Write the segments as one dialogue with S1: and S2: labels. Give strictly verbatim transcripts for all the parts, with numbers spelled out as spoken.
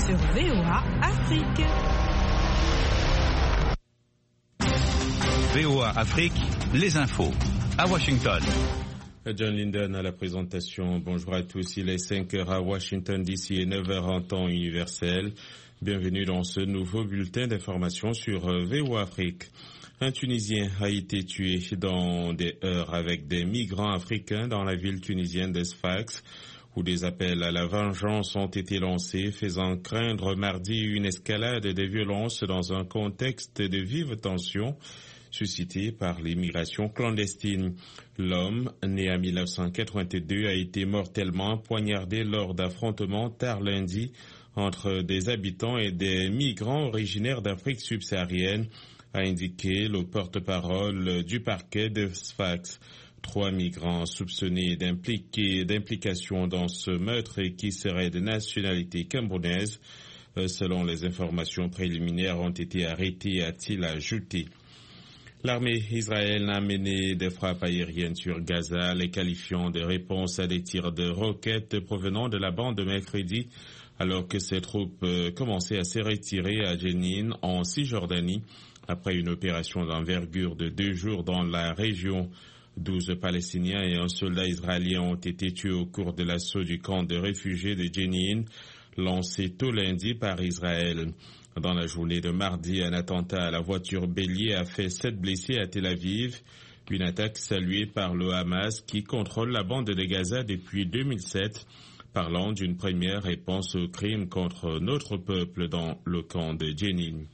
S1: sur V O A Afrique.
S2: V O A Afrique, les infos. À Washington.
S3: John Linden à la présentation. Bonjour à tous. Il est cinq heures à Washington D C et neuf heures en temps universel. Bienvenue dans ce nouveau bulletin d'information sur V O A Afrique. Un Tunisien a été tué dans des heurts avec des migrants africains dans la ville tunisienne de Sfax, où des appels à la vengeance ont été lancés, faisant craindre mardi une escalade des violences dans un contexte de vive tension suscité par l'immigration clandestine. L'homme, né en mille neuf cent quatre-vingt-deux, a été mortellement poignardé lors d'affrontements tard lundi entre des habitants et des migrants originaires d'Afrique subsaharienne, a indiqué le porte-parole du parquet de Sfax. Trois migrants soupçonnés d'implication dans ce meurtre et qui seraient de nationalité camerounaise, selon les informations préliminaires, ont été arrêtés, a-t-il ajouté. L'armée israélienne a mené des frappes aériennes sur Gaza, les qualifiant de réponse à des tirs de roquettes provenant de la bande de mercredi, alors que ses troupes commençaient à se retirer à Jenin, en Cisjordanie, après une opération d'envergure de deux jours dans la région. Douze Palestiniens et un soldat israélien ont été tués au cours de l'assaut du camp de réfugiés de Jenin, lancé tôt lundi par Israël. Dans la journée de mardi, un attentat à la voiture bélier a fait sept blessés à Tel Aviv, une attaque saluée par le Hamas qui contrôle la bande de Gaza depuis deux mille sept, parlant d'une première réponse au crime contre notre peuple dans le camp de Jenin.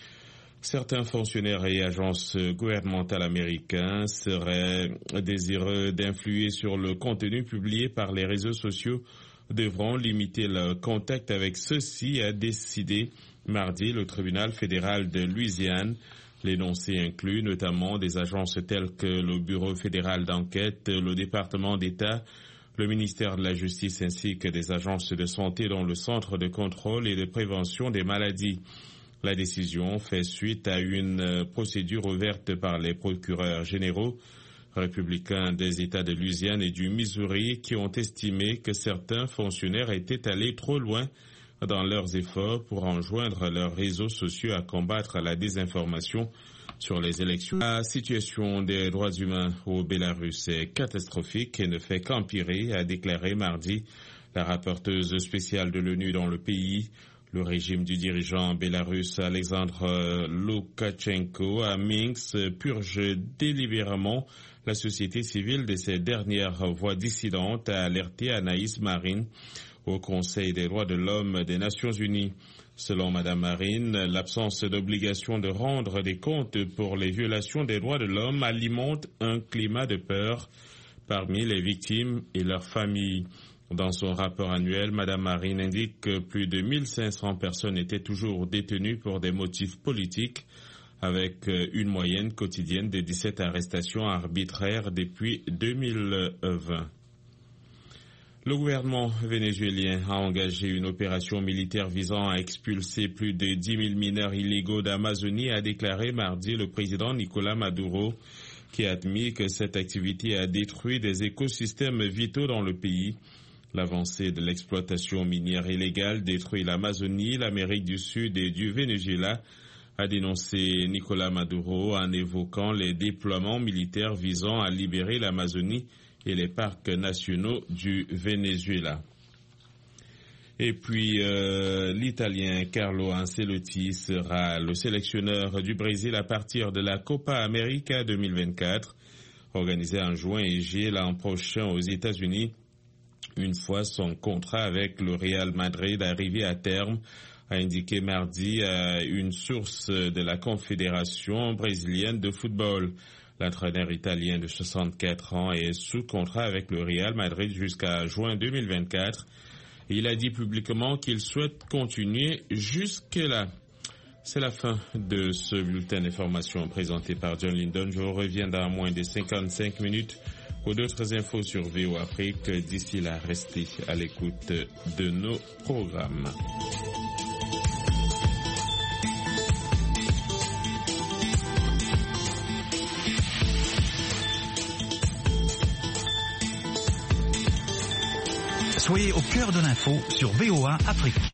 S3: Certains fonctionnaires et agences gouvernementales américains seraient désireux d'influer sur le contenu publié par les réseaux sociaux, devront limiter leur contact avec ceux-ci, a décidé mardi le tribunal fédéral de Louisiane. L'énoncé inclut notamment des agences telles que le Bureau fédéral d'enquête, le département d'État, le ministère de la Justice ainsi que des agences de santé dont le Centre de contrôle et de prévention des maladies. La décision fait suite à une procédure ouverte par les procureurs généraux républicains des États de Louisiane et du Missouri qui ont estimé que certains fonctionnaires étaient allés trop loin dans leurs efforts pour enjoindre leurs réseaux sociaux à combattre la désinformation sur les élections. La situation des droits humains au Bélarus est catastrophique et ne fait qu'empirer, a déclaré mardi la rapporteuse spéciale de l'ONU dans le pays. Le régime du dirigeant bélarusse Alexandre Loukachenko à Minsk purge délibérément la société civile de ses dernières voix dissidentes, a alerté Anaïs Marine au Conseil des droits de l'homme des Nations Unies. Selon Madame Marine, l'absence d'obligation de rendre des comptes pour les violations des droits de l'homme alimente un climat de peur parmi les victimes et leurs familles. Dans son rapport annuel, Madame Marine indique que plus de mille cinq cents personnes étaient toujours détenues pour des motifs politiques, avec une moyenne quotidienne de dix-sept arrestations arbitraires depuis deux mille vingt. Le gouvernement vénézuélien a engagé une opération militaire visant à expulser plus de dix mille mineurs illégaux d'Amazonie, a déclaré mardi le président Nicolás Maduro, qui a admis que cette activité a détruit des écosystèmes vitaux dans le pays. L'avancée de l'exploitation minière illégale détruit l'Amazonie, l'Amérique du Sud et du Venezuela, a dénoncé Nicolás Maduro en évoquant les déploiements militaires visant à libérer l'Amazonie et les parcs nationaux du Venezuela. Et puis, euh, l'Italien Carlo Ancelotti sera le sélectionneur du Brésil à partir de la Copa América deux mille vingt-quatre, organisée en juin et juillet l'an prochain aux États-Unis. Une fois son contrat avec le Real Madrid arrivé à terme, a indiqué mardi à une source de la Confédération brésilienne de football. L'entraîneur italien de soixante-quatre ans est sous contrat avec le Real Madrid jusqu'à juin deux mille vingt-quatre. Il a dit publiquement qu'il souhaite continuer jusque-là. C'est la fin de ce bulletin d'information présenté par John Linden. Je reviens dans moins de cinquante-cinq minutes pour d'autres infos sur V O A Afrique. D'ici là, restez à l'écoute de nos programmes.
S2: Soyez au cœur de l'info sur V O A Afrique.